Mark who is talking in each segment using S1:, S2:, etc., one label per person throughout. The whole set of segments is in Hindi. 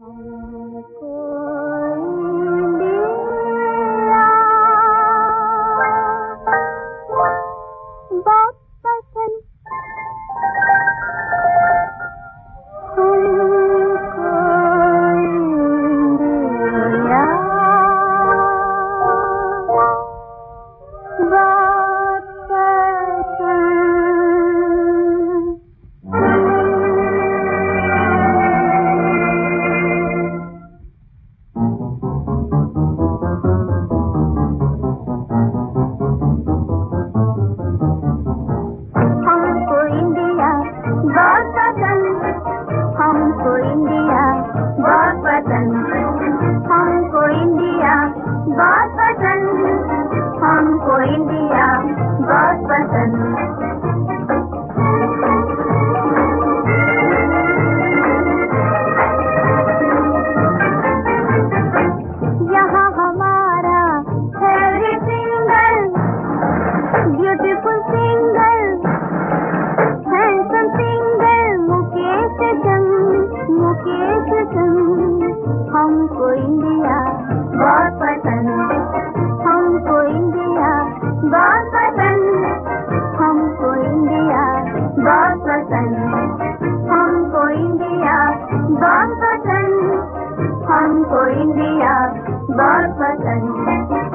S1: हमको इंडिया बहुत पसंद। यहाँ हमारा favourite singer, beautiful singer, handsome singer Mukesh Chand. हमको इंडिया बहुत पसंद। हमको इंडिया बहुत पसंद। हमको इंडिया बहुत पसंद। हमको इंडिया बहुत पसंद। हमको इंडिया बहुत पसंद।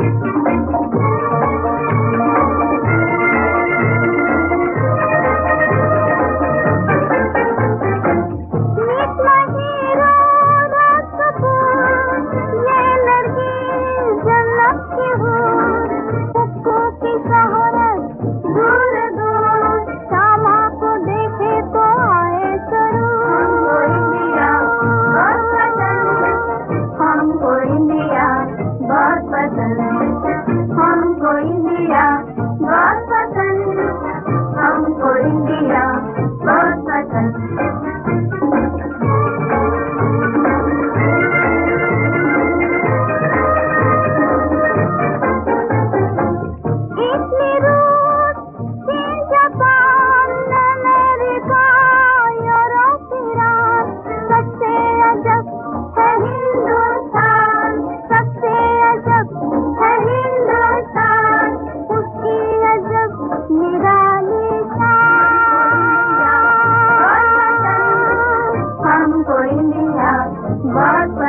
S1: हमको इंडिया बहुत पसंद। हमको इंडिया बहुत पसंद। इटली, रूस, चीन, जापान, अमेरिका, यूरोप, ईरान, सबसे अजब है हिंदुस्तान। सबसे अजब है हिंदुस्तान, उसकी अजब निराली शान। हमको इंडिया बहुत